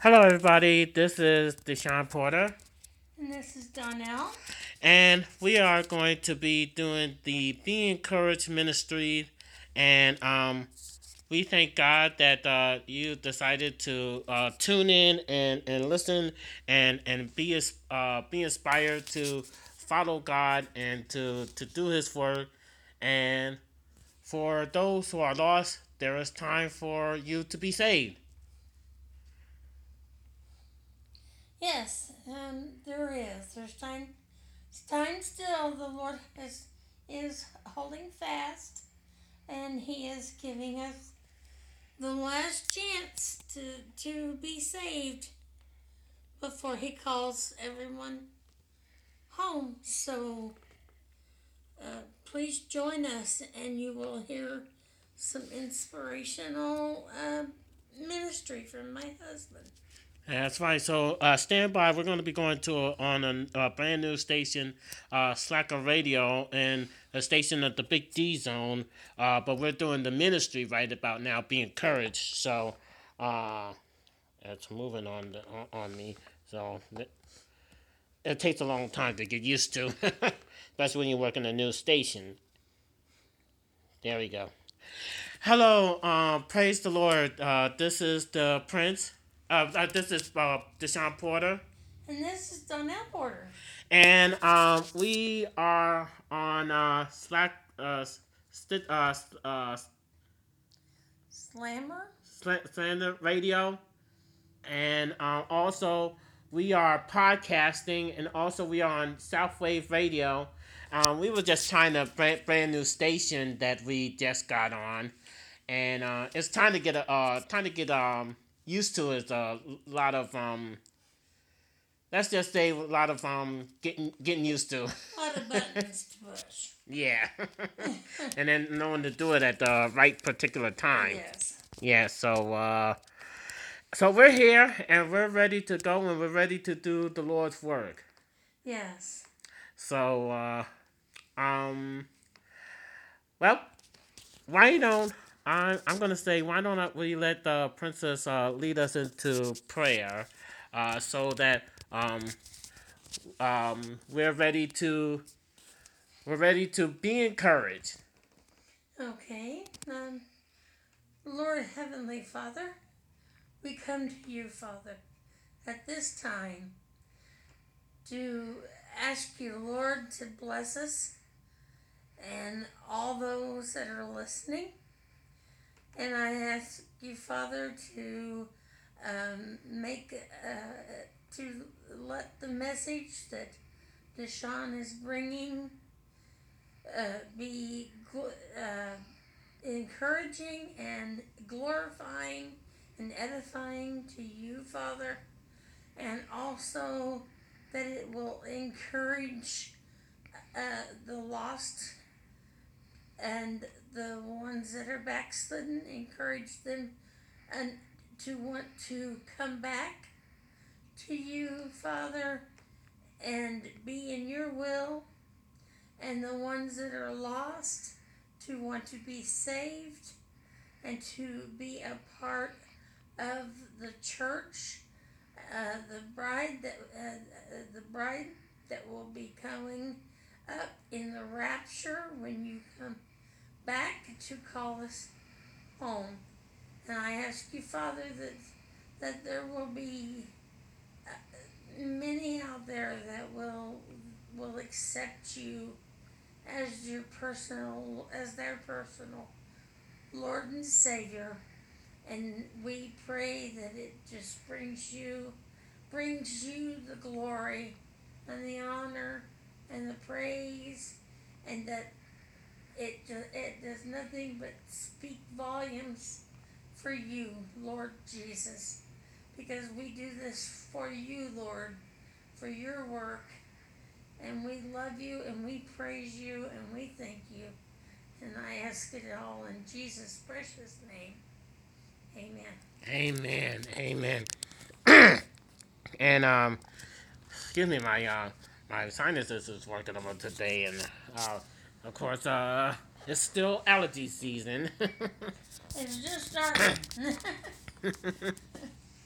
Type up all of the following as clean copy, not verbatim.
Hello, everybody. This is Deshaun Porter, And this is Donnell. and we are going to be doing the Be Encouraged ministry. And we thank God that you decided to tune in and listen and be inspired to follow God and to do His work. And for those who are lost, there is time for you to be saved. Yes, there is. There's time. It's time still. The Lord is holding fast, and He is giving us the last chance to be saved before He calls everyone home. So please join us, and you will hear some inspirational ministry from my husband. That's right. So stand by. We're going to be going to on a brand new station, Slacker Radio, and a station at the Big D Zone. But we're doing the ministry right about now. Be encouraged. So uh, it's moving on me. So it takes a long time to get used to, especially when you work in a new station. There we go. Hello. Praise the Lord. This is the Prince. This is Deshaun Porter. And this is Donnell Porter. And we are on st- uh, uh, Slammer. Slander Radio, and also we are podcasting, and also we are on Southwave Radio. We were just trying to brand new station that we just got on, and it's time to get used to it. A lot of let's just say a lot of getting used to. A lot of buttons to push. Yeah. And then knowing to do it at the right particular time. Yes. Yeah, so we're here and we're ready to go and we're ready to do the Lord's work. Yes. So um well, why don't I'm gonna say why don't we let the princess lead us into prayer, so that we're ready to be encouraged. Okay. Lord Heavenly Father, we come to you, Father, at this time to ask you, Lord, to bless us and all those that are listening. And I ask you, Father, to make to let the message that Deshaun is bringing be encouraging and glorifying and edifying to you, Father, and also that it will encourage the lost and the ones that are backslidden, encourage them and to want to come back to you, Father, and be in your will, and the ones that are lost to want to be saved and to be a part of the church, the bride that will be coming up in the rapture when you come back to call us home. And I ask you, Father, that there will be many out there that will accept you as their personal Lord and Savior. And we pray that it just brings you the glory and the honor and the praise, and that it does nothing but speak volumes for you, Lord Jesus, because we do this for you, Lord, for your work, and we love you and we praise you and we thank you. And I ask it all in Jesus' precious name. Amen. Amen. Amen. And excuse me, my sinuses is working on today, and of course it's still allergy season. It's just starting.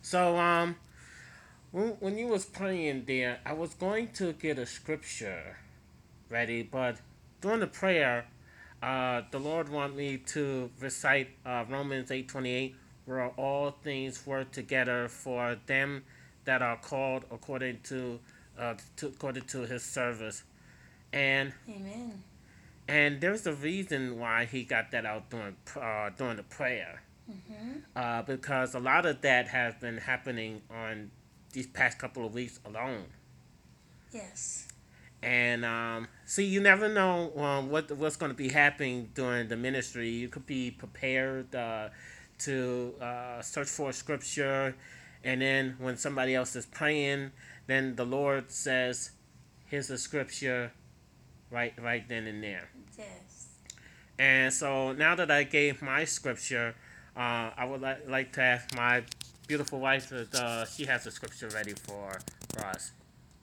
So when you was praying there, I was going to get a scripture ready, but during the prayer, the Lord want me to recite Romans 8:28, where all things work together for them that are called according to His service, and Amen. there's a reason why He got that out during the prayer, Mm-hmm. because a lot of that has been happening on these past couple of weeks alone. Yes. And see, you never know what's going to be happening during the ministry. You could be prepared to search for scripture, and then when somebody else is praying, then the Lord says, "Here's a scripture," right then and there. Yes. And so now that I gave my scripture, I would like to ask my beautiful wife that she has a scripture ready for us.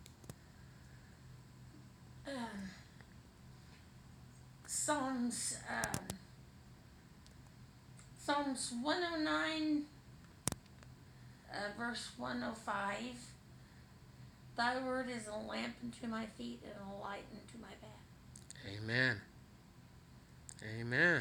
Um, Psalms, Psalms 109, verse 105. Thy word is a lamp unto my feet and a light unto my path. Amen. Amen.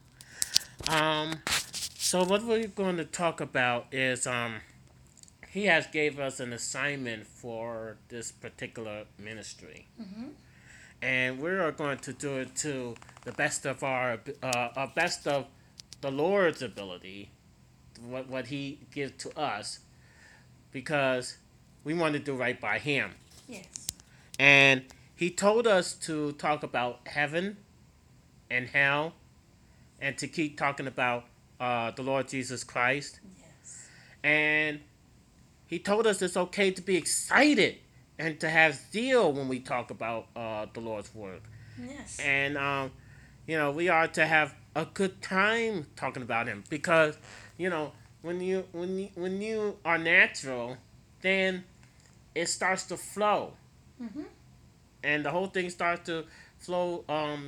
Um, so what we're going to talk about is he has gave us an assignment for this particular ministry, Mm-hmm. and we are going to do it to the best of our best of the Lord's ability, what He gives to us, because we want to do right by Him, Yes. and He told us to talk about heaven and hell, and to keep talking about the Lord Jesus Christ. Yes. And He told us it's okay to be excited and to have zeal when we talk about the Lord's word. Yes. And we are to have a good time talking about Him, because when you are natural, then it starts to flow, Mm-hmm. and the whole thing starts to flow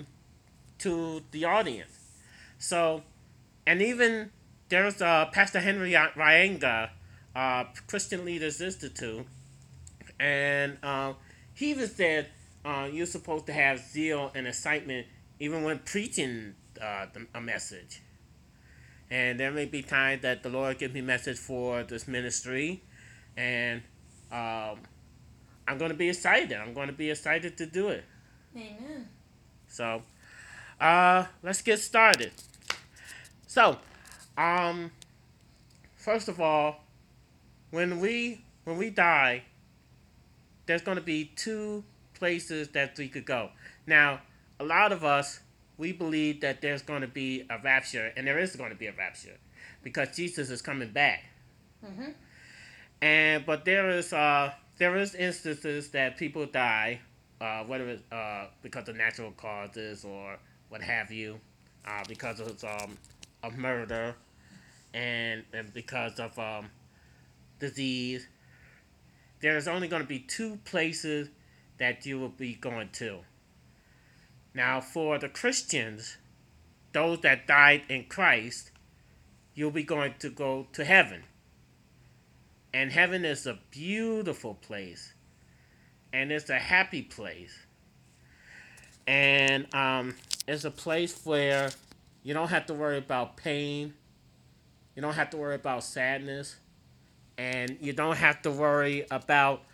to the audience. So, and even there's Pastor Henry Ryenga, Christian Leaders Institute, and he even said you're supposed to have zeal and excitement even when preaching a message. And there may be times that the Lord gives me a message for this ministry, and um, I'm going to be excited. I'm going to be excited to do it. Amen. So, let's get started. So, um, first of all, when we die, there's going to be two places that we could go. Now, a lot of us, we believe that there's going to be a rapture, and there is going to be a rapture, because Jesus is coming back. Mm-hmm. And but there is instances that people die, whether it's because of natural causes or what have you, because of murder, and because of disease. There's only going to be two places that you will be going to. Now, for the Christians, those that died in Christ, you'll be going to go to heaven. And heaven is a beautiful place, and it's a happy place. And it's a place where you don't have to worry about pain, you don't have to worry about sadness, and you don't have to worry about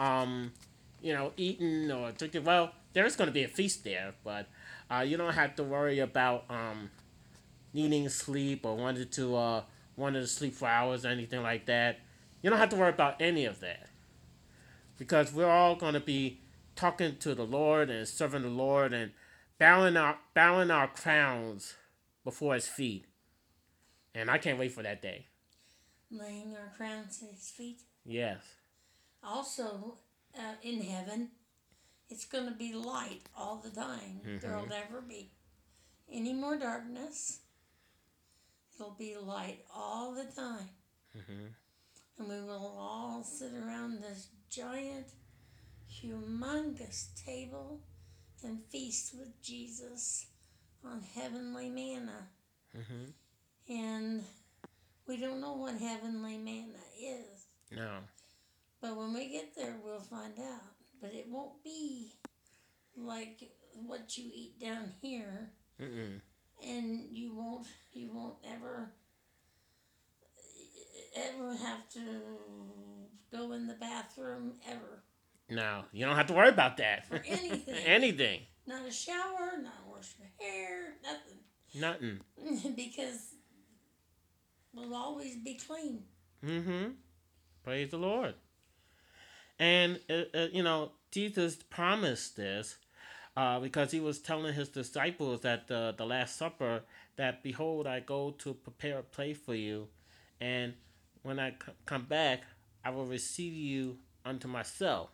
eating or drinking. Well, there's going to be a feast there, but you don't have to worry about needing sleep or wanting to sleep for hours or anything like that. You don't have to worry about any of that, because we're all going to be talking to the Lord and serving the Lord and bowing our crowns before His feet. And I can't wait for that day. Laying our crowns at his feet. Yes. Also, in heaven, it's going to be light all the time. Mm-hmm. There'll never be any more darkness. It'll be light all the time. Mm-hmm. And we will all sit around this giant, humongous table and feast with Jesus on heavenly manna. Mm-hmm. And we don't know what heavenly manna is. No. But when we get there, we'll find out. But it won't be like what you eat down here, Mm-mm. and you won't ever have to go in the bathroom ever No. You don't have to worry about that. for anything. Anything. Not a shower, not wash your hair, Nothing. nothing. Because we'll always be clean. Mm-hmm. Praise the Lord. And, Jesus promised this because he was telling his disciples at the Last Supper that, behold, I go to prepare a place for you. And when I come back, I will receive you unto myself.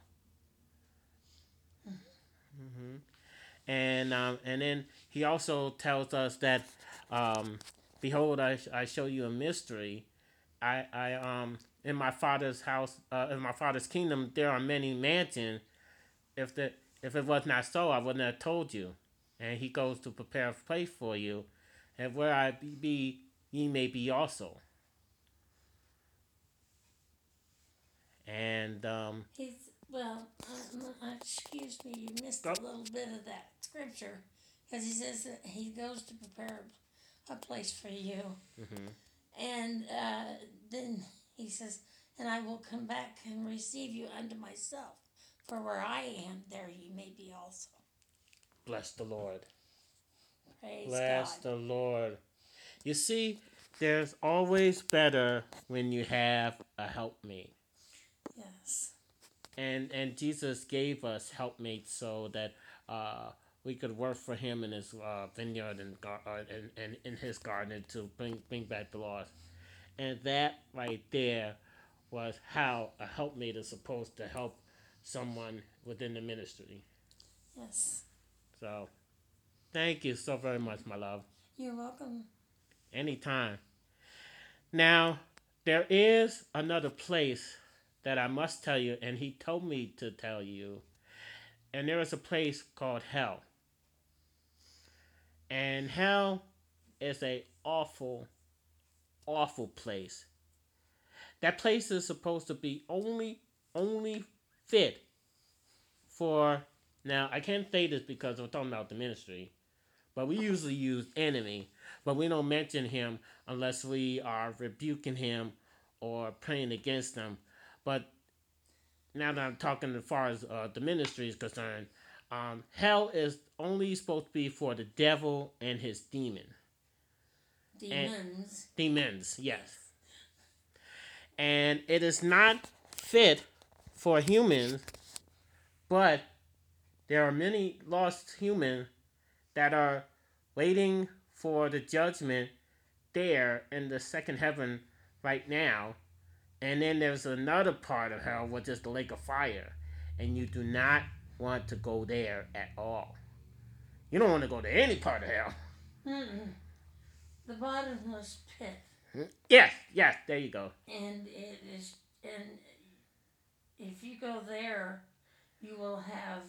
Hmm. And then he also tells us that, behold, I show you a mystery. I in my father's house, in my father's kingdom, there are many mansions. If the if it was not so, I wouldn't have told you. And he goes to prepare a place for you, and where I be, ye may be also. And He's well. Excuse me, you missed go, a little bit of that scripture, because he says that he goes to prepare a place for you, hmm and then he says, "And I will come back and receive you unto myself, for where I am, there you may be also." bless the Lord. Praise Bless God. the Lord. You see, there's always better when you have a helpmate. Yes. And Jesus gave us helpmates so that we could work for him in his vineyard and in his garden to bring back the lost. And that right there was how a helpmate is supposed to help someone within the ministry. Yes. So thank you so very much, my love. You're welcome. Anytime. Now, there is another place that I must tell you, and he told me to tell you. And there is a place called hell. And hell is a awful, awful place. That place is supposed to be only fit for, now I can't say this because we're talking about the ministry, but we usually use enemy, but we don't mention him unless we are rebuking him or praying against him. But now that I'm talking as far as the ministry is concerned, hell is only supposed to be for the devil and his demon. And Demons. demons, yes. And it is not fit for humans, but there are many lost humans that are waiting for the judgment there in the second heaven right now. And then there's another part of hell, which is the lake of fire. And you do not want to go there at all. You don't want to go to any part of hell. Mm-mm. The bottomless pit. Yes, yes, there you go. And it is, and if you go there, you will have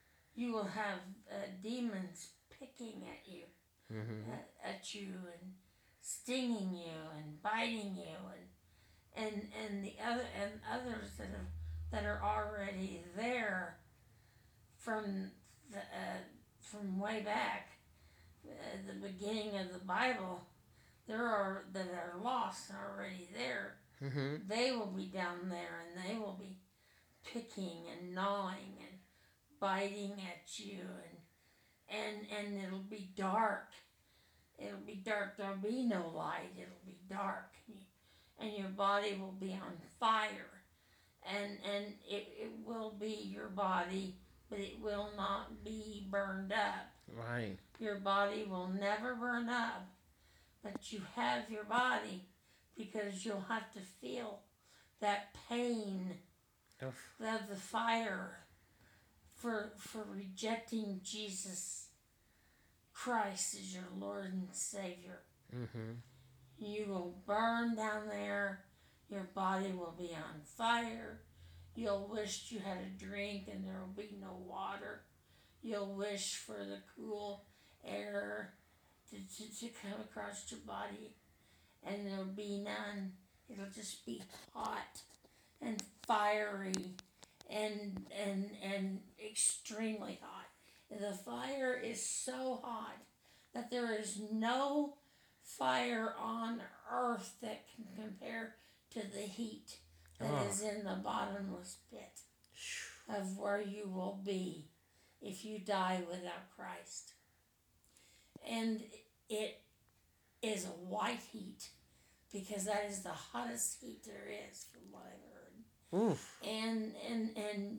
demons picking at you, Mm-hmm. at you, and stinging you and biting you, and the other and others that are already there from from way back, the beginning of the Bible. There are that are lost and already there. Mm-hmm. They will be down there, and they will be picking and gnawing and biting at you, and it'll be dark. It'll be dark. There'll be no light. It'll be dark, and your body will be on fire, and it will be your body, but it will not be burned up. Right. Your body will never burn up, but you have your body, because you'll have to feel that pain Oof. of the fire for rejecting Jesus Christ as your Lord and Savior. Mm-hmm. You will burn down there. Your body will be on fire. You'll wish you had a drink and there will be no water. You'll wish for the cool air to come across your body, and there'll be none. It'll just be hot and fiery and extremely hot. The fire is so hot that there is no fire on earth that can compare to the heat that is in the bottomless pit of where you will be if you die without Christ. And it is a white heat because that is the hottest heat there is, from what I've heard. Oof. And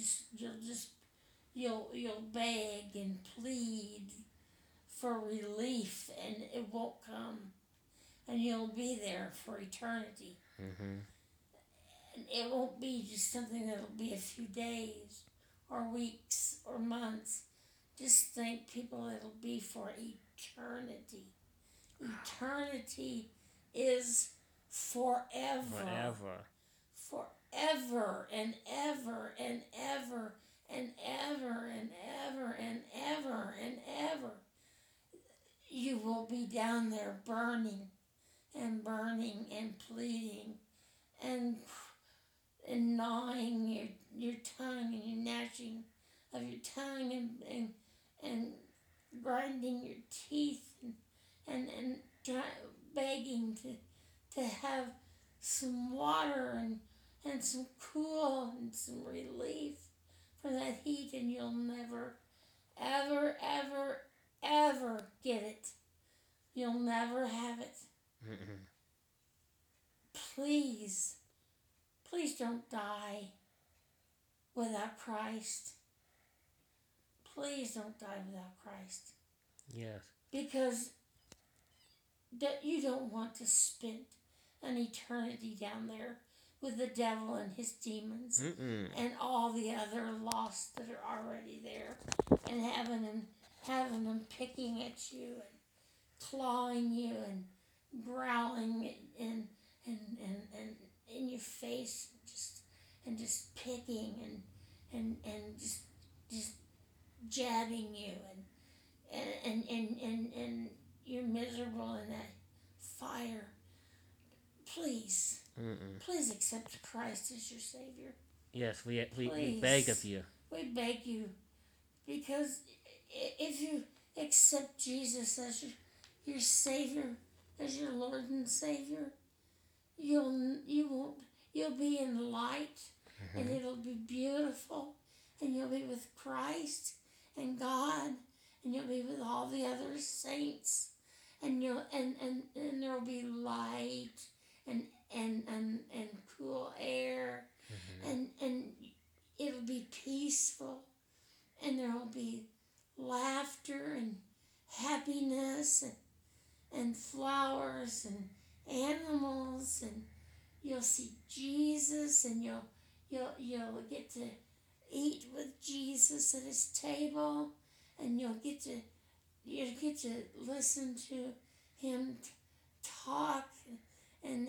you'll beg and plead for relief, and it won't come, and you'll be there for eternity. Mm-hmm. And it won't be just something that'll be a few days or weeks or months. Just think, people, it'll be for eternity. Eternity is forever. Forever and ever and ever and ever and ever and ever and ever. You will be down there burning and burning and pleading and gnawing your tongue and your gnashing of your tongue and grinding your teeth and begging to have some water and some cool and some relief from that heat, and you'll never, ever, ever, ever get it. You'll never have it. Mm-mm. Please, please don't die without Christ. Please don't die without Christ. Yes. Because you don't want to spend an eternity down there with the devil and his demons. Mm-mm. And all the other lost that are already there, and having them picking at you and clawing you and growling and in your face, and just picking and just jabbing you and you're miserable in that fire. Please. Mm-mm. Please accept Christ as your Savior. Yes, we beg of you. We beg you, because if you accept Jesus as your Savior, as your Lord and Savior, you'll be in light, and it'll be beautiful, and you'll be with Christ and God, and you'll be with all the other saints, and there'll be light and cool air, and it'll be peaceful, and there'll be laughter and happiness and flowers and animals, and you'll see Jesus, and you'll get to eat with Jesus at his table, and you'll get to listen to him talk, and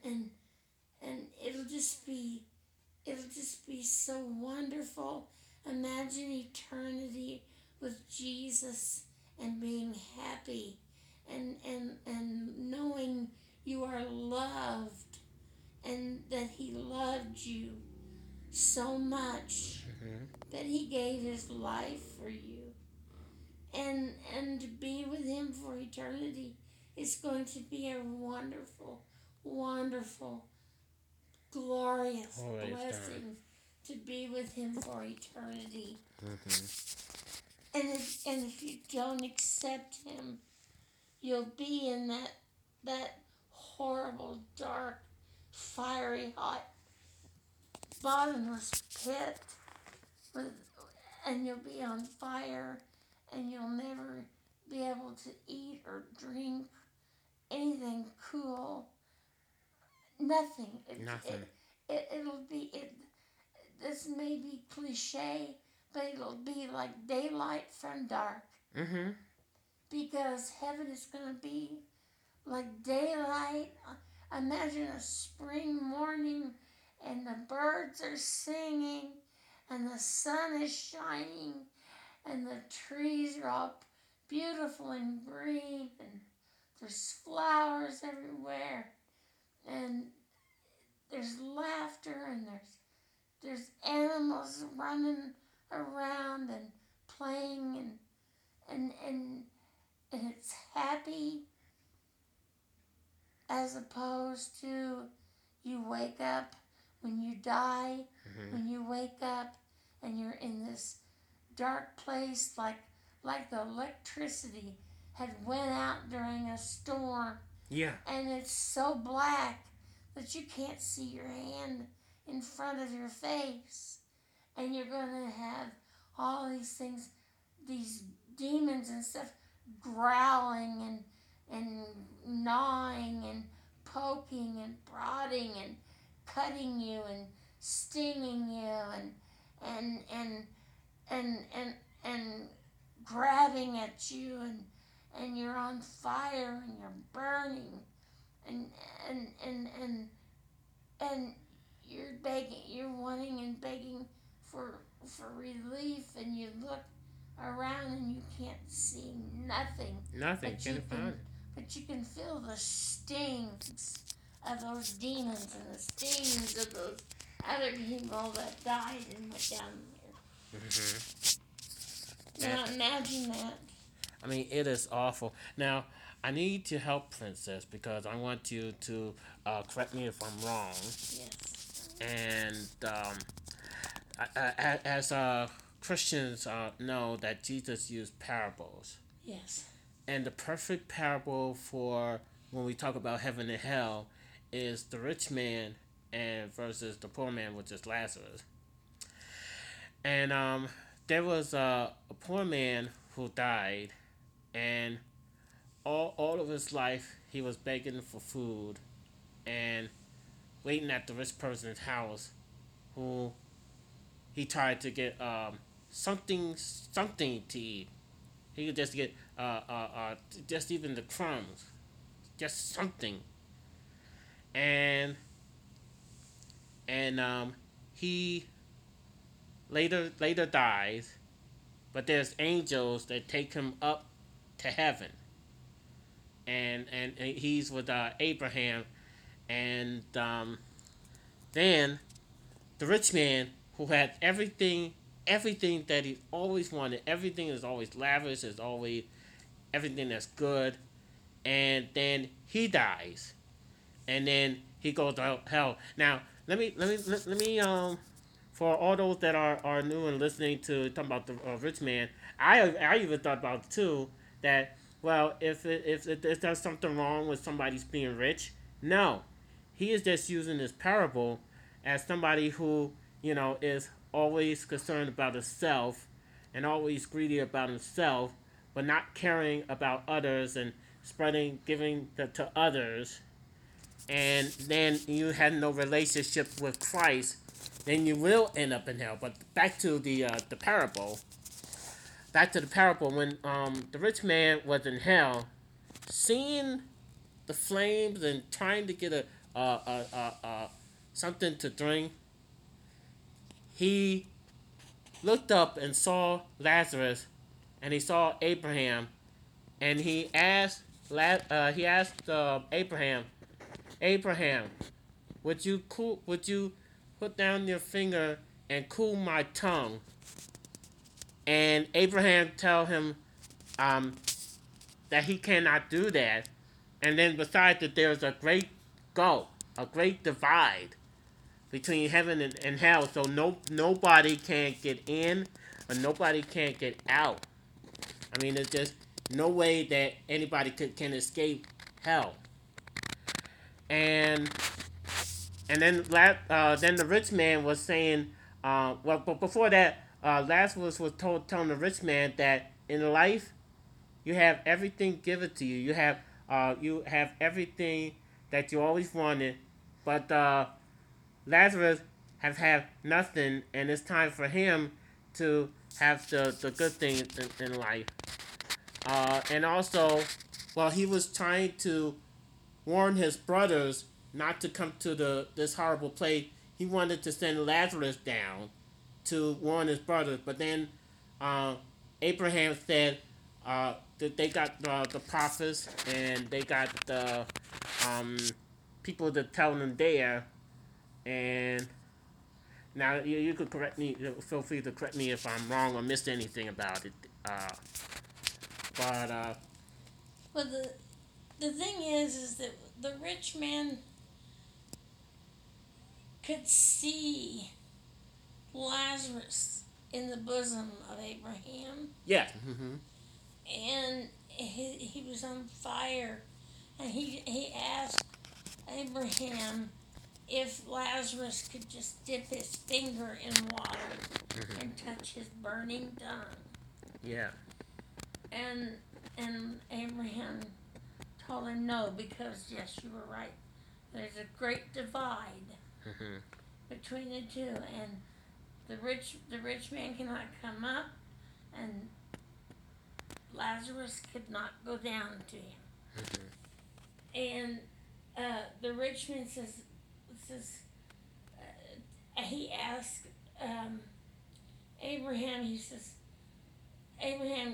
it'll just be so wonderful. Imagine eternity with Jesus and being happy and knowing you are loved, and that he loved you so much that he gave his life for you, and to be with him for eternity is going to be a wonderful, wonderful, glorious blessing to be with him for eternity. And if you don't accept him, you'll be in that horrible, dark, fiery, hot, bottomless pit, and you'll be on fire, and you'll never be able to eat or drink anything cool. Nothing. Nothing. It'll be. This may be cliche, but it'll be like daylight from dark. Mm-hmm. Because heaven is going to be like daylight. Imagine a spring morning, and the birds are singing, and the sun is shining, and the trees are all beautiful and green, and there's flowers everywhere, and there's laughter and there's animals running around and playing and it's happy as opposed to you wake up when you die, when you wake up and you're in this dark place like the electricity had went out during a storm Yeah. and it's so black that you can't see your hand in front of your face and you're going to have all these things, these demons and stuff growling and gnawing and poking and prodding and cutting you and stinging you and and and and and grabbing at you and you're on fire and you're burning and and and and and you're begging, you're wanting and begging for relief, and you look around and you can't see nothing. Nothing. But Can't find it. but you can feel the stings of those demons and the stings of those other people that died and went down there. Now imagine that. I mean, it is awful. Now, I need to help Princess because I want you to correct me if I'm wrong. Yes. And as Christians know that Jesus used parables. Yes. And the perfect parable for when we talk about heaven and hell is the rich man and versus the poor man, which is Lazarus. And there was a poor man who died, and all of his life he was begging for food and waiting at the rich person's house, who he tried to get something to eat. He could just get just even the crumbs, just something. And he later dies, but there's angels that take him up to heaven, and he's with Abraham, and then the rich man who had everything that he always wanted, everything is always lavish, is always everything that's good, and then he dies, and then he goes to hell. Now let me for all those that are new and listening to talking about the rich man, I even thought about it too, that well, if there's something wrong with somebody's being rich, no, he is just using this parable as somebody who is always concerned about himself and always greedy about himself, but not caring about others and giving to others, and then you had no relationship with Christ, then you will end up in hell. But back to the parable. Back to the parable, when the rich man was in hell, seeing the flames and trying to get a something to drink, he looked up and saw Lazarus, and he saw Abraham, and he asked Abraham, would you put down your finger and cool my tongue? And Abraham tell him that he cannot do that. And then besides that, there's a great gulf, a great divide between heaven and hell. So nobody can get in or nobody can get out. I mean, there's just no way that anybody can escape hell. And then the rich man was saying, but before that, Lazarus was telling the rich man that in life you have everything given to you. You have everything that you always wanted, but Lazarus have had nothing, and it's time for him to have the good things in life. And also, while he was trying to warn his brothers not to come to this horrible place, he wanted to send Lazarus down to warn his brothers. But then Abraham said that they got the prophets, and they got the people that tell them there. And now you could correct me. Feel free to correct me if I'm wrong or missed anything about it. Uh, but Well, the thing is that the rich man could see Lazarus in the bosom of Abraham, yeah. Mm-hmm. and he was on fire, and he asked Abraham if Lazarus could just dip his finger in water and touch his burning tongue. Yeah. And Abraham told him no, because yes, you were right. There's a great divide Mm-hmm. between the two, and the rich man cannot come up, and Lazarus could not go down to him. And the rich man says he asked Abraham. He says, Abraham,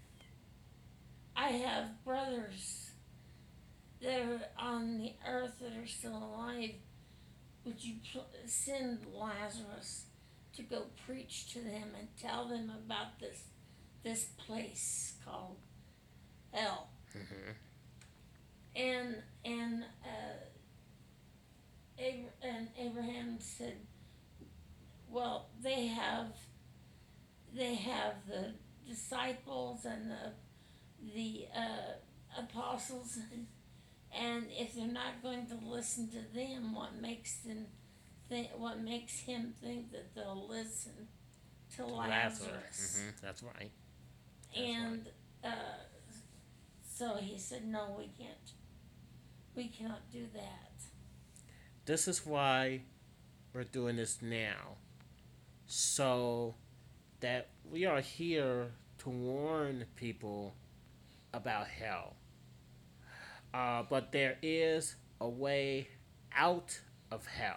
I have brothers that are on the earth that are still alive. Would you send Lazarus to go preach to them and tell them about this place called hell? Mm-hmm. And Abraham said, well, they have the disciples and the apostles, and if they're not going to listen to them, what makes him think that they'll listen to Lazarus? Mm-hmm. That's right. And so he said, no, we can't. We cannot do that. This is why we're doing this now, so that we are here to warn people about hell. But there is a way out of hell.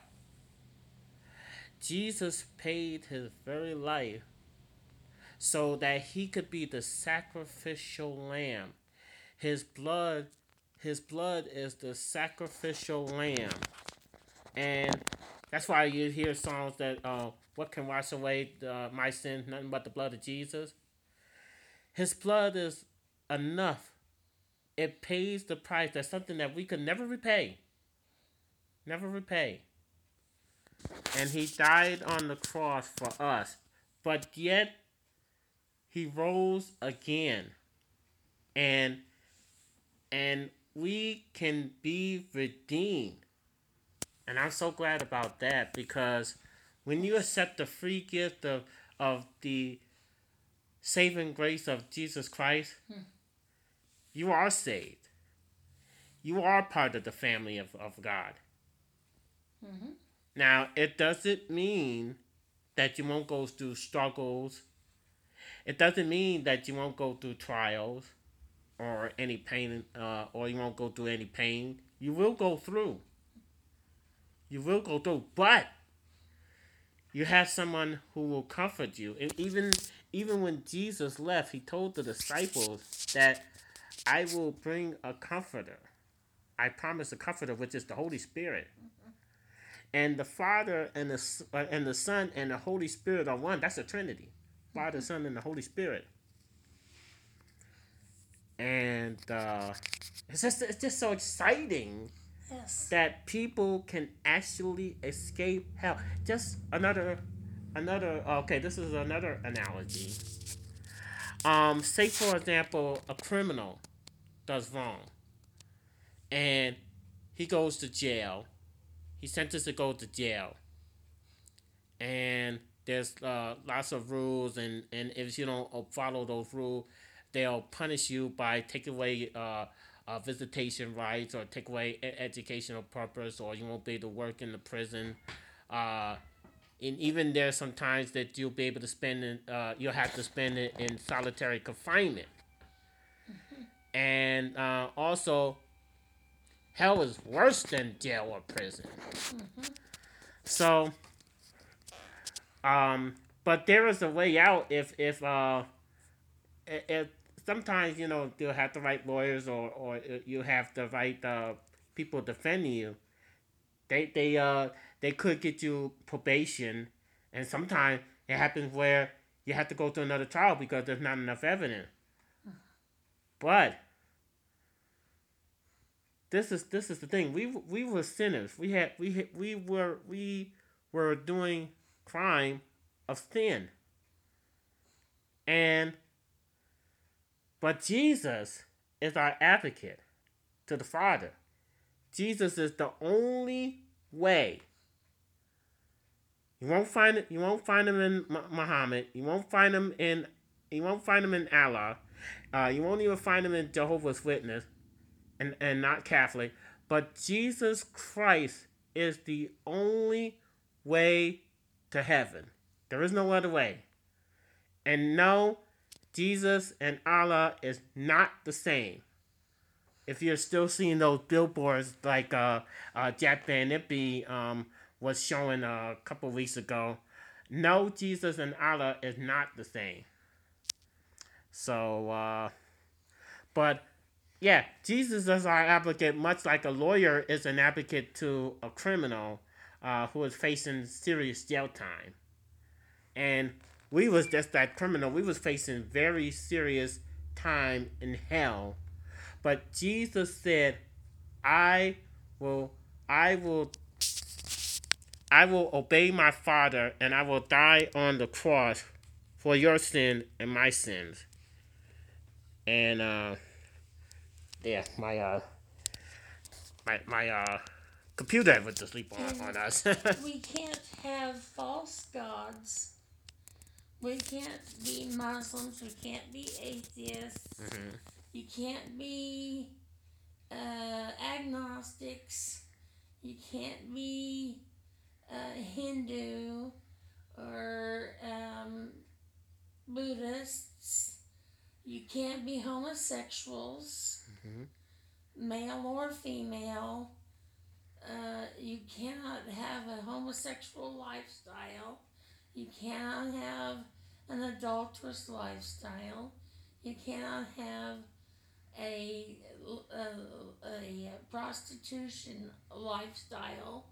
Jesus paid his very life so that he could be the sacrificial lamb. His blood, his blood is the sacrificial lamb. And that's why you hear songs that, what can wash away my sins? Nothing but the blood of Jesus. His blood is enough. It pays the price. That's something that we could never repay. Never repay. And he died on the cross for us. But yet, he rose again. And we can be redeemed. And I'm so glad about that, because when you accept the free gift of the saving grace of Jesus Christ, you are saved. You are part of the family of God. Mm-hmm. Now, it doesn't mean that you won't go through struggles. It doesn't mean that you won't go through trials or any pain, or you won't go through any pain. You will go through. You will go through, but you have someone who will comfort you. And even when Jesus left, he told the disciples that I will bring a comforter. I promise a comforter, which is the Holy Spirit. And the Father and the Son and the Holy Spirit are one. That's a Trinity. Father, Son, and the Holy Spirit. And it's just so exciting. Yes. That people can actually escape hell. Just another. Okay, this is another analogy. Say for example, a criminal does wrong, and he goes to jail. He's sentenced to go to jail, and there's lots of rules, and if you don't follow those rules, they'll punish you by taking away visitation rights, or take away educational purpose, or you won't be able to work in the prison. And even there's some times that you'll be able to spend you'll have to spend it in solitary confinement. And also, hell is worse than jail or prison. So, but there is a way out if sometimes you'll have the right lawyers, or you have the right people defending you. They they could get you probation, and sometimes it happens where you have to go through another trial because there's not enough evidence. But this is the thing. We were sinners. We were doing crime of sin. And but Jesus is our advocate to the Father. Jesus is the only way. You won't find it. You won't find him in Muhammad. You won't find him in. You won't find him in Allah. You won't even find him in Jehovah's Witness, and not Catholic. But Jesus Christ is the only way to heaven. There is no other way. And no, Jesus and Allah is not the same. If you're still seeing those billboards like Jack Van Impe was showing a couple of weeks ago, no, Jesus and Allah is not the same. So, but yeah, Jesus is our advocate, much like a lawyer is an advocate to a criminal who is facing serious jail time. And we was just that criminal. We was facing very serious time in hell. But Jesus said, I will obey my Father, and I will die on the cross for your sin and my sins. And yeah, my computer went to sleep on us. We can't have false gods. We can't be Muslims. We can't be atheists. Mm-hmm. You can't be agnostics. You can't be Hindu or Buddhists. You can't be homosexuals, male or female. You cannot have a homosexual lifestyle. You cannot have an adulterous lifestyle. You cannot have a prostitution lifestyle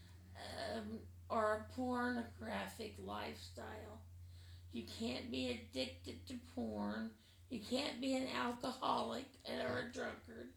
or a pornographic lifestyle. You can't be addicted to porn. You can't be an alcoholic or a drunkard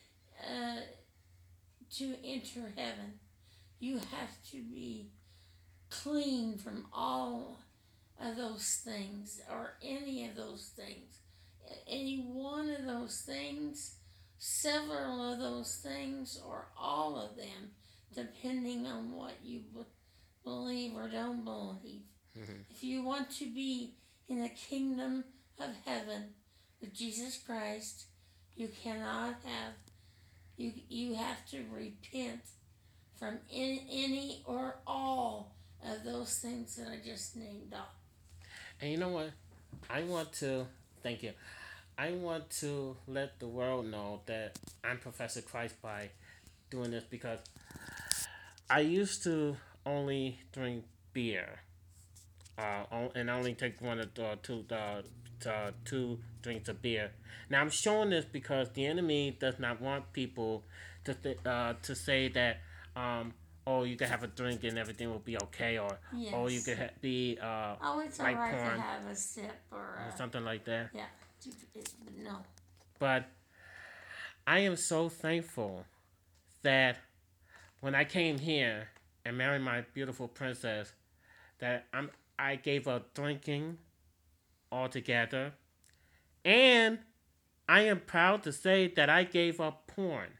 to enter heaven. You have to be clean from all of those things or any of those things. Any one of those things, several of those things, or all of them, depending on what you believe or don't believe. If you want to be in the kingdom of heaven with Jesus Christ, you cannot have, you have to repent from any or all of those things that I just named off. And you know what? I want to, thank you. I want to let the world know that I'm Professor Christ by doing this because I used to only drink beer. And only take one or two drinks of beer. Now I'm showing this because the enemy does not want people to say that oh, you can have a drink and everything will be okay, or yes. Oh, you can be oh, it's like alright porn, to have a sip or something like that. Yeah, no. But I am so thankful that when I came here and married my beautiful princess, that I gave up drinking altogether, and I am proud to say that I gave up porn.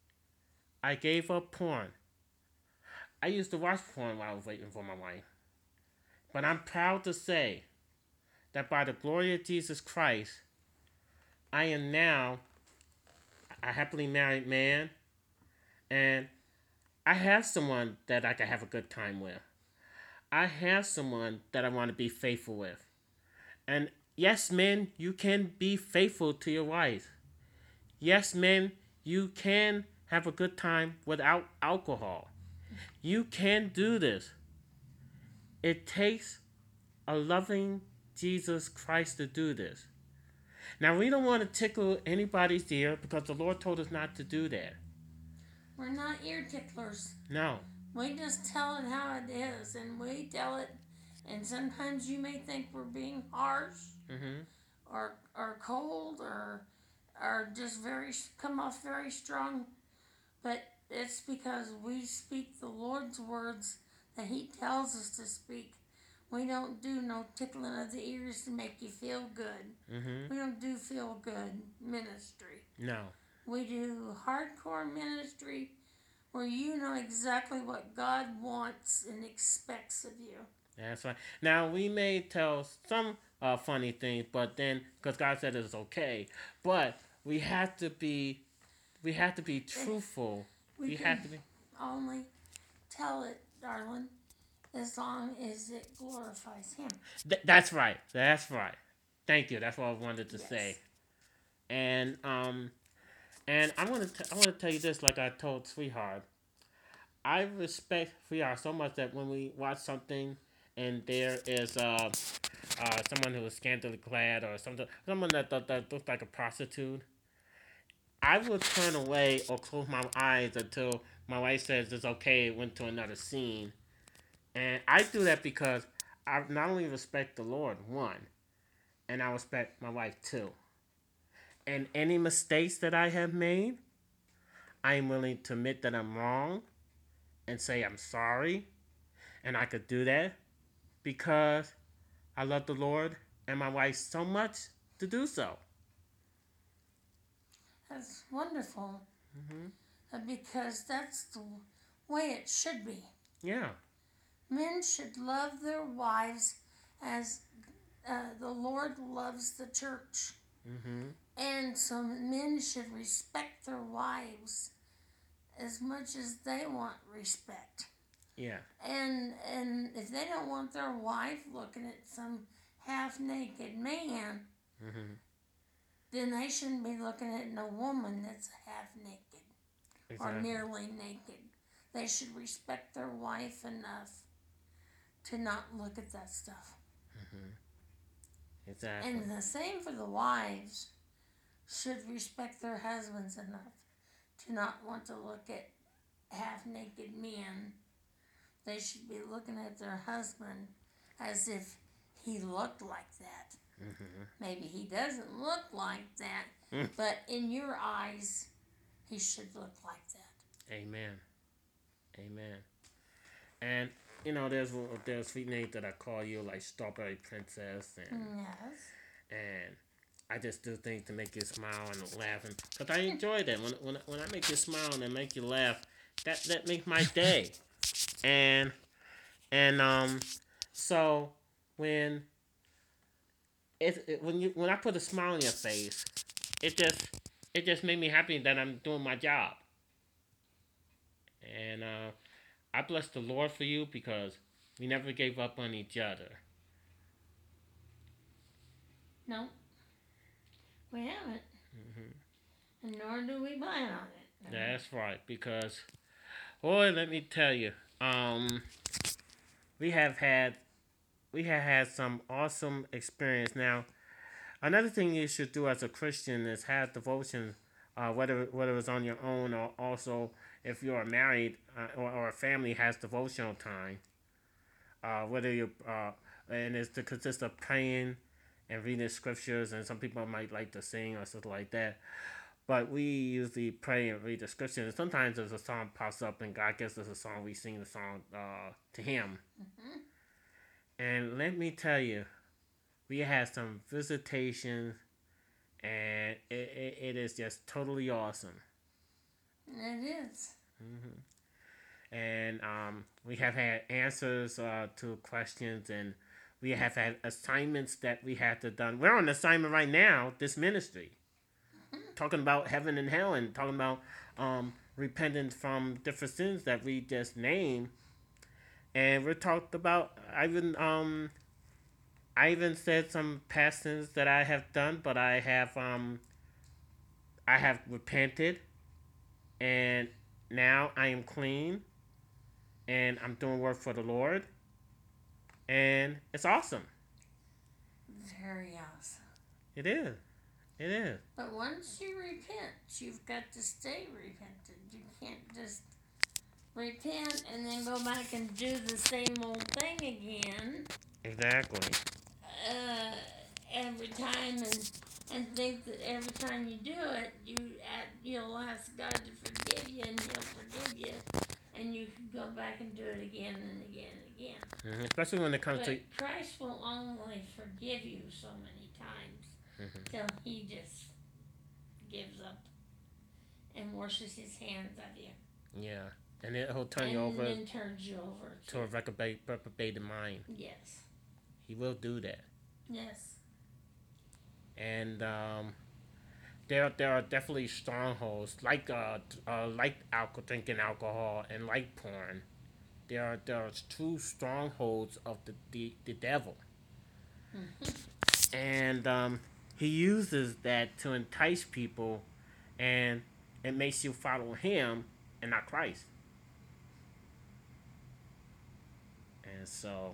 I gave up porn. I used to watch porn while I was waiting for my wife. But I'm proud to say that by the glory of Jesus Christ, I am now a happily married man, and I have someone that I can have a good time with. I have someone that I want to be faithful with. And yes, men, you can be faithful to your wife. Yes, men, you can have a good time without alcohol. You can do this. It takes a loving Jesus Christ to do this. Now, we don't want to tickle anybody's ear because the Lord told us not to do that. We're not ear ticklers. No. We just tell it how it is, and we tell it. And sometimes you may think we're being harsh, Mm-hmm. or cold, or just very come off very strong. But it's because we speak the Lord's words that He tells us to speak. We don't do no tickling of the ears to make you feel good. Mm-hmm. We don't do feel good ministry. No. We do hardcore ministry where you know exactly what God wants and expects of you. That's right. Now we may tell some funny things, but then because God said it's okay, but we have to be truthful. We We can have to be. only tell it, darling, as long as it glorifies Him. That's right. That's right. Thank you. That's what I wanted to Yes. say. And and I want to tell you this, like I told Sweetheart. I respect Sweetheart so much that when we watch something and there is someone who is scantily clad or someone that looks like a prostitute, I will turn away or close my eyes until my wife says it's okay. Went to another scene, and I do that because I not only respect the Lord, one, and I respect my wife too. And any mistakes that I have made, I am willing to admit that I'm wrong and say I'm sorry, and I could do that because I love the Lord and my wife so much to do so. That's wonderful Hmm. because that's the way it should be. Yeah. Men should love their wives as the Lord loves the church. Hmm. And so men should respect their wives as much as they want respect. Yeah. And if they don't want their wife looking at some half naked man, Hmm. then they shouldn't be looking at no woman that's half naked or Exactly. nearly naked. They should respect their wife enough to not look at that stuff. Hmm. Exactly. And the same for the wives should respect their husbands enough to not want to look at half naked men. They should be looking at their husband as if he looked like that. Hmm. Maybe he doesn't look like that, but in your eyes, he should look like that. Amen. Amen. And there's sweet names that I call you like Strawberry Princess Yes. and I just do things to make you smile and laugh and because I enjoy that when I make you smile and make you laugh that makes my day and and so when when I put a smile on your face it just made me happy that I'm doing my job and I bless the Lord for you because we never gave up on each other. No, we haven't. Hmm. And nor do we plan on it. That's right because boy, let me tell you, um, we have had we have had some awesome experience. Now, another thing you should do as a Christian is have devotion, whether it's on your own or also if you're married or a family has devotional time. Whether you and it's to consist of praying and reading scriptures, and some people might like to sing or something like that. But we usually pray and read the scripture. And sometimes there's a song pops up, and God gives us a song. We sing the song to Him. Mm-hmm. And let me tell you, we had some visitations, and it is just totally awesome. It is. And we have had answers to questions, and we have had assignments that we had to done. We're on assignment right now. This ministry. Talking about heaven and hell and talking about repentance from different sins that we just named. And we talked about I even said some past sins that I have done, but I have repented and now I am clean and I'm doing work for the Lord and it's awesome. Very awesome. It is. It is. But once you repent, you've got to stay repentant. You can't just repent, and then go back and do the same old thing again. Exactly. Uh, every time and think that every time you do it, you'll ask God to forgive you, and He'll forgive you, and you can go back and do it again and again and again. Especially when it comes to. But Christ will only forgive you so many times till He just gives up and washes His hands of you. Yeah, and he'll turn you And over then turns you over to a reprobated mind. Yes. He will do that. Yes. And there are definitely strongholds like drinking alcohol and like porn. There are true strongholds of the devil, and he uses that to entice people, and it makes you follow him and not Christ. And so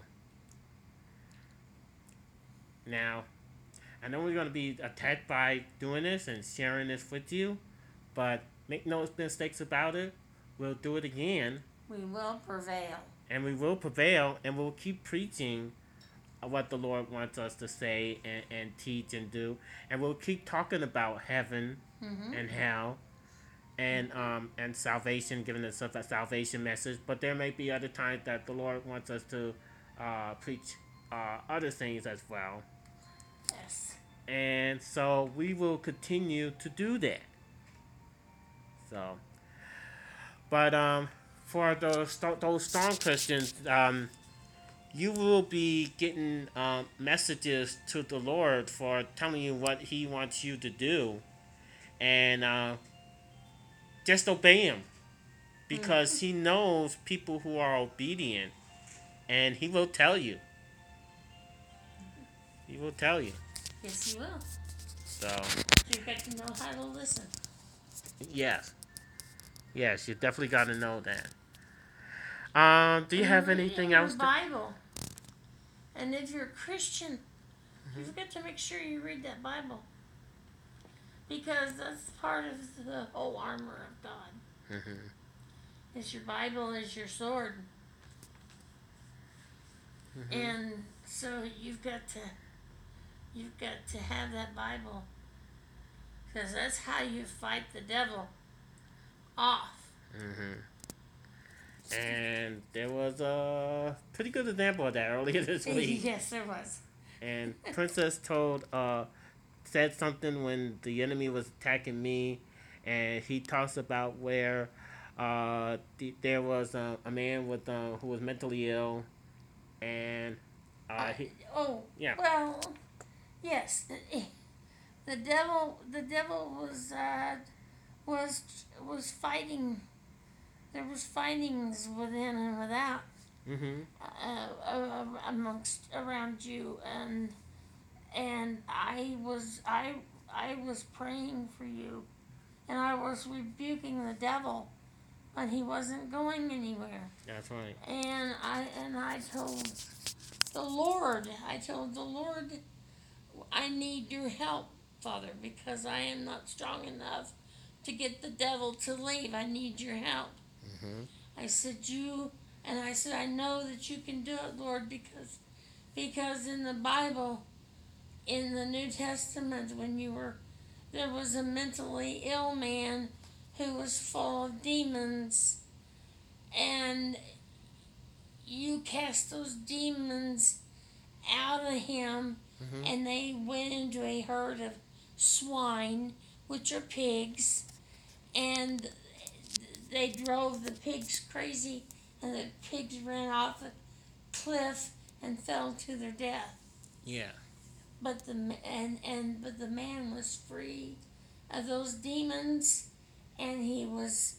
now I know we're going to be attacked by doing this and sharing this with you, but make no mistakes about it. We'll do it again. We will prevail. And we will prevail, and we'll keep preaching what the Lord wants us to say and teach and do. And we'll keep talking about heaven and hell and salvation, giving us a salvation message. But there may be other times that the Lord wants us to preach other things as well. Yes. And so we will continue to do that. So, but for those strong Christians, you will be getting messages to the Lord for telling you what He wants you to do, and just obey Him, because He knows people who are obedient, and He will tell you. He will tell you. Yes, He will. So you've got to know how to listen. Yes, you definitely got to know that. Do you have anything else? The Bible. And if you're a Christian, you've got to make sure you read that Bible, because that's part of the whole armor of God. It's your Bible, is your sword, and so you've got to have that Bible, because that's how you fight the devil off. And there was a pretty good example of that earlier this week. Yes, there was. And Princess said something when the enemy was attacking me, and he talks about where there was a man with who was mentally ill, and yeah. Well, yes, the devil was fighting. There was fightings within and without, around you, and I was praying for you, and I was rebuking the devil, but he wasn't going anywhere. That's right. And I told the Lord, I need your help, Father, because I am not strong enough to get the devil to leave. I need your help. I said, I know that you can do it, Lord, because in the Bible, in the New Testament, there was a mentally ill man who was full of demons, and you cast those demons out of him, and they went into a herd of swine, which are pigs, and they drove the pigs crazy, and the pigs ran off a cliff and fell to their death. Yeah. But the man was free of those demons, and he was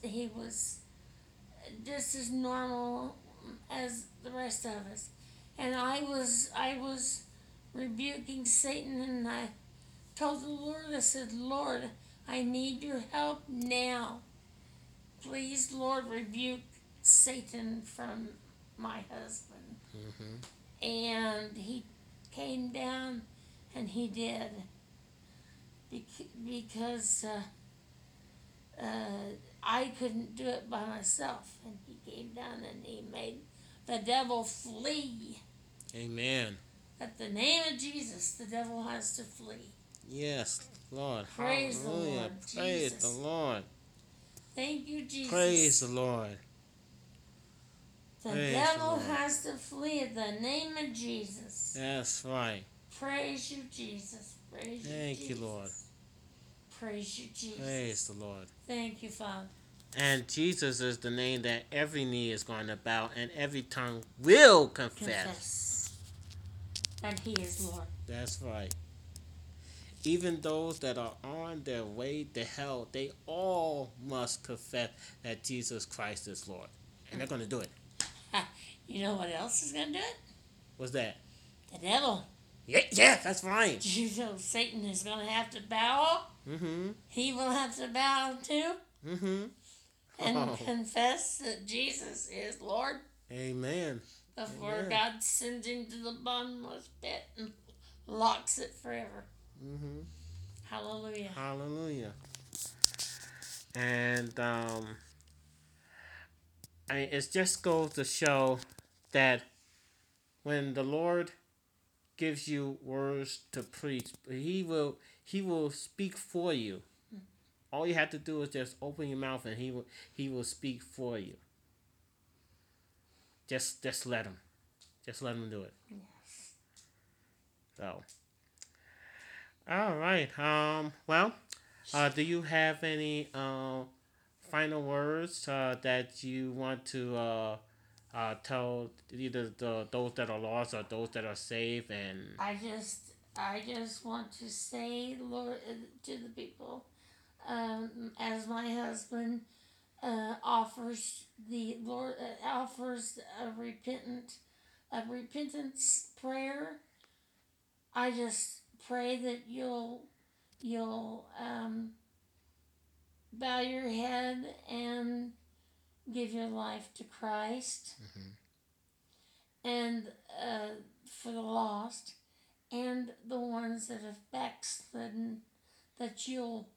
just as normal as the rest of us. And I was rebuking Satan, and I told the Lord, I said, Lord, I need your help now. Please, Lord, rebuke Satan from my husband. And he came down, and he did. Because I couldn't do it by myself. And he came down and he made the devil flee. Amen. At the name of Jesus, the devil has to flee. Yes, Lord. Praise the Hallelujah. Lord. Praise Jesus. the Lord. Thank you, Jesus. Praise the Lord. The Praise devil the Lord. has to flee at the name of Jesus. That's right. Praise you, Jesus. Praise you, Thank Jesus. you, Lord. Praise you, Jesus. Praise the Lord. Thank you, Father. And Jesus is the name that every knee is going to bow and every tongue will confess. That he is Lord. That's right. Even those that are on their way to hell, they all must confess that Jesus Christ is Lord. And they're going to do it. You know what else is going to do it? What's that? The devil. Yeah, that's right. You know, Satan is going to have to bow. Mm-hmm. He will have to bow too. Mm-hmm. And confess that Jesus is Lord. Amen. Before Amen. God sends him to the bottomless pit and locks it forever. Mm-hmm. Hallelujah. Hallelujah. And it just goes to show that when the Lord gives you words to preach, He will speak for you. All you have to do is just open your mouth, and He will speak for you. Just let Him. Just let Him do it. Yes. So, all right. Well, do you have any final words that you want to tell either those that are lost or those that are saved? And I just want to say, Lord, to the people, as my husband offers the Lord offers a repentance prayer. I just pray that you'll bow your head and give your life to Christ, and for the lost and the ones that have backslidden, that you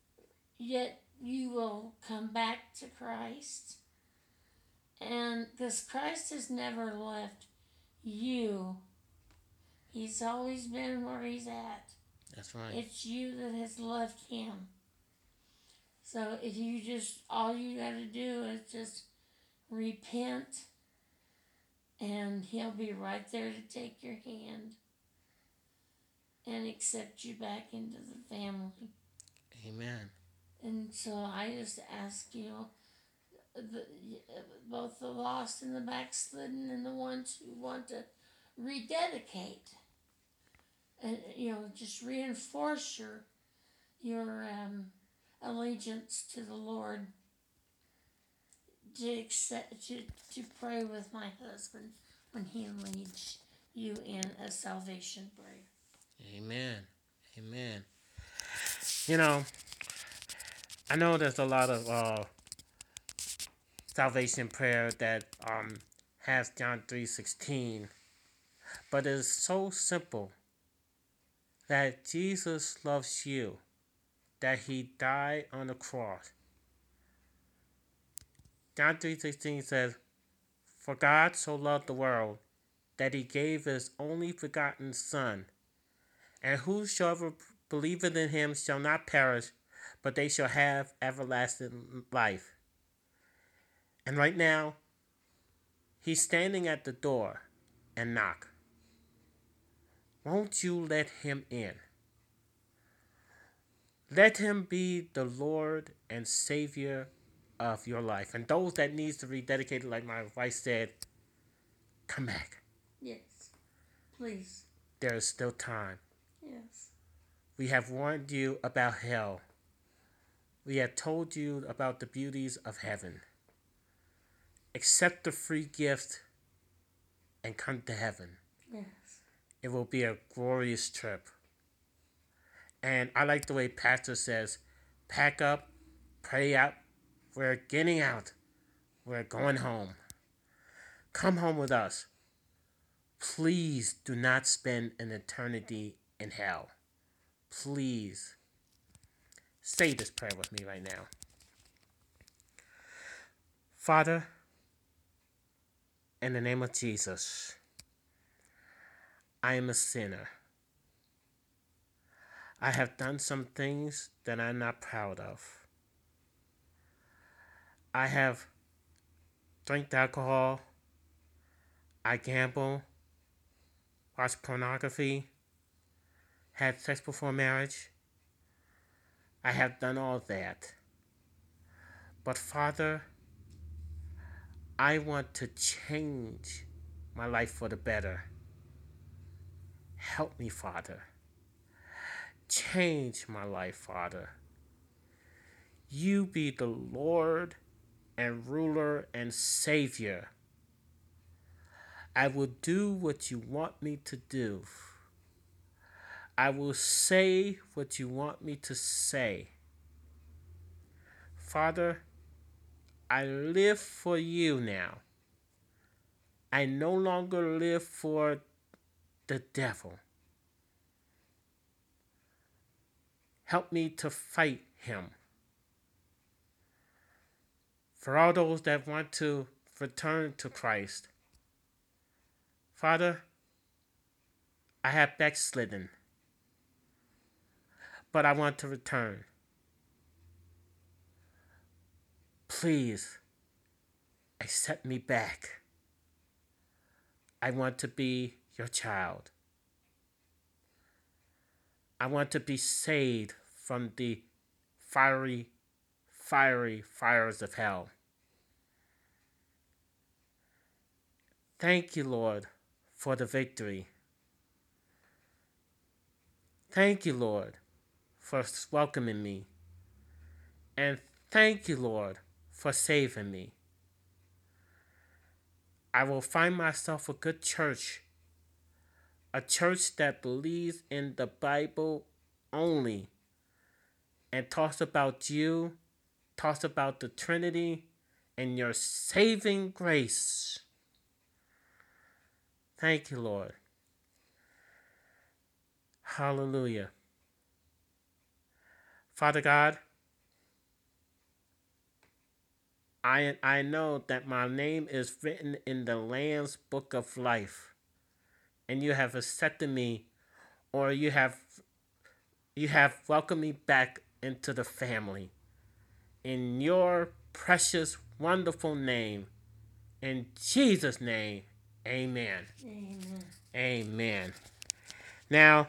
will come back to Christ, and because Christ has never left you. He's always been where he's at. that's right. It's you that has left him. So if you just, all you got to do is just repent, and he'll be right there to take your hand and accept you back into the family. Amen. And so I just ask you, both the lost and the backslidden and the ones who want to rededicate, and just reinforce your allegiance to the Lord, to accept to pray with my husband when he leads you in a salvation prayer. Amen. Amen. I know there's a lot of salvation prayer that has John 3:16, but it's so simple that Jesus loves you, that He died on the cross. John 3:16 says, "For God so loved the world that He gave His only begotten Son, and whosoever believeth in Him shall not perish, but they shall have everlasting life." And right now, He's standing at the door and knock. Won't you let Him in? Let Him be the Lord and Savior of your life. And those that needs to rededicate, like my wife said, come back. Yes, please. There is still time. Yes. We have warned you about hell. We have told you about the beauties of heaven. Accept the free gift and come to heaven. Yes. It will be a glorious trip. And I like the way Pastor says, pack up, pray out. We're getting out. We're going home. Come home with us. Please do not spend an eternity in hell. Please. Say this prayer with me right now. Father, in the name of Jesus, I am a sinner. I have done some things that I'm not proud of. I have drank alcohol, I gamble, watched pornography, had sex before marriage. I have done all that. But Father, I want to change my life for the better. Help me, Father. Change my life, Father. You be the Lord and ruler and Savior. I will do what you want me to do. I will say what you want me to say. Father, I live for you now. I no longer live for the devil. Help me to fight him. For all those that want to return to Christ, Father, I have backslidden, but I want to return. Please accept me back. I want to be your child. I want to be saved from the fiery fires of hell. Thank you, Lord, for the victory. Thank you, Lord, for welcoming me. And thank you, Lord, for saving me. I will find myself a good church, a church that believes in the Bible only and talks about you, talks about the Trinity and your saving grace. Thank you, Lord. Hallelujah. Father God, I know that my name is written in the Lamb's Book of Life, and you have accepted me, or you have welcomed me back into the family. In your precious, wonderful name, in Jesus' name, amen. Amen. Amen. Now,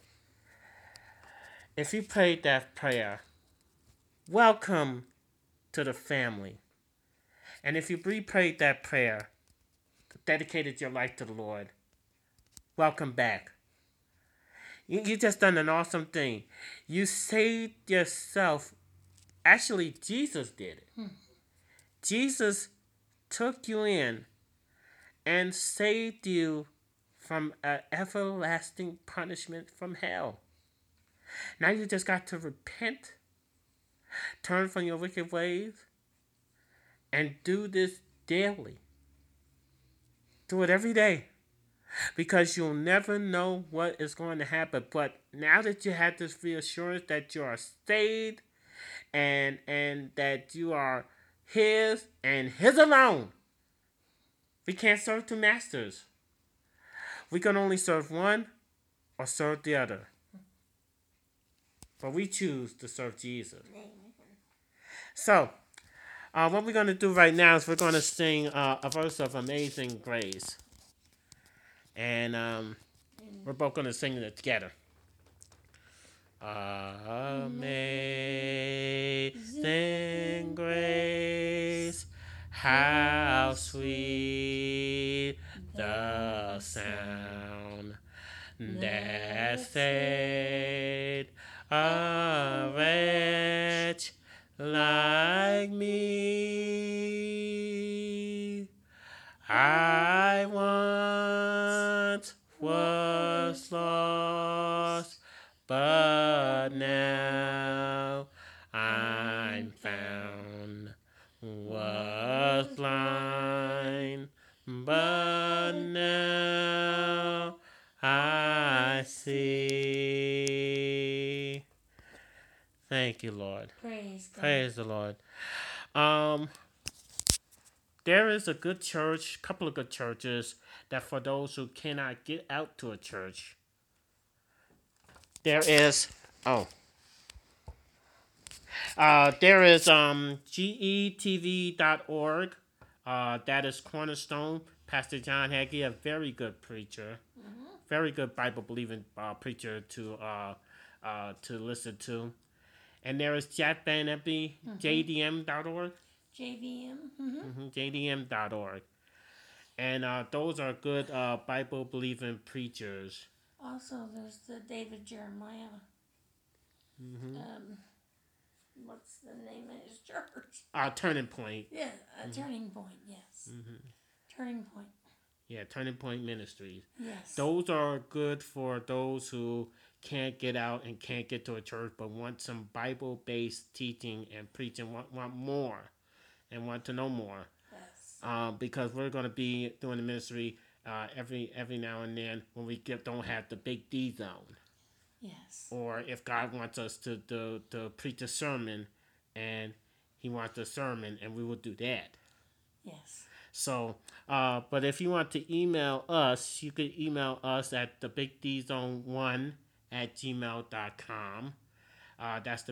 if you prayed that prayer, welcome to the family. And if you prayed that prayer, dedicated your life to the Lord, welcome back. You just done an awesome thing. You saved yourself. Actually, Jesus did it. Jesus took you in and saved you from an everlasting punishment from hell. Now you just got to repent, turn from your wicked ways, and do this daily. Do it every day. Because you'll never know what is going to happen. But now that you have this reassurance that you are saved and that you are His and His alone, we can't serve two masters. We can only serve one or serve the other. But we choose to serve Jesus. So, what we're going to do right now is we're going to sing a verse of Amazing Grace. And we're both going to sing it together. Amazing grace, how sweet the sound that saved a wretch like me. I once was lost, but now I'm found. Was blind, but now I see. Thank you, Lord. Praise God. Praise the Lord. there is a good church, couple of good churches that for those who cannot get out to a church, there is there is getv.org. That is Cornerstone. Pastor John Hagee, a very good preacher, very good Bible believing preacher to listen to. And there is Jack Van Eppy, jdm.org. JVM. jdm.org. And those are good Bible believing preachers. Also, there's the David Jeremiah. What's the name of his church? Turning Point. Yeah, Turning Point, yes. Turning Point. Yeah, Turning Point Ministries. Yes. Those are good for those who can't get out and can't get to a church but want some Bible-based teaching and preaching, want more and want to know more. Yes. Because we're going to be doing the ministry every now and then when we don't have the Big D zone. Yes. Or if God wants us to preach a sermon and he wants a sermon, and we will do that. Yes. So, but if you want to email us, you could email us at thebigdzone1@gmail.com. That's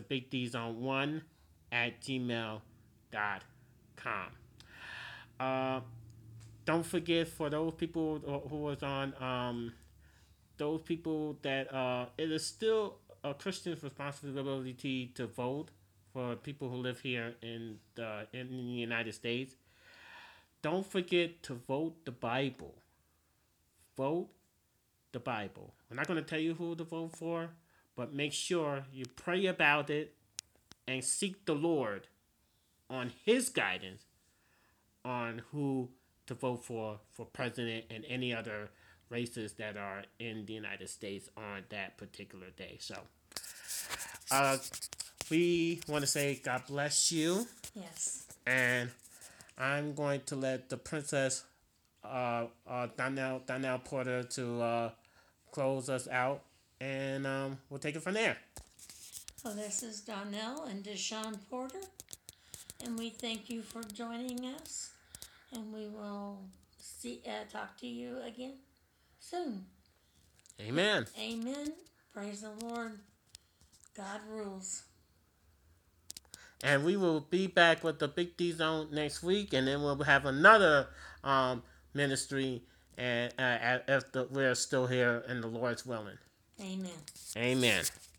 thebigdzone1@gmail.com. Don't forget, for those people who was on, those people that it is still a Christian's responsibility to vote for people who live here in the United States. Don't forget to vote the Bible. Vote the Bible. I'm not going to tell you who to vote for, but make sure you pray about it and seek the Lord on his guidance on who to vote for president and any other races that are in the United States on that particular day. So, we want to say God bless you. Yes. And I'm going to let the Princess Donnell Porter to close us out, and we'll take it from there. Well, this is Donnell and Deshaun Porter, and we thank you for joining us, and we will talk to you again soon. Amen. Amen. Praise the Lord. God rules. And we will be back with the Big D Zone next week, and then we'll have another ministry, and if we're still here in the Lord's willing. Amen. Amen.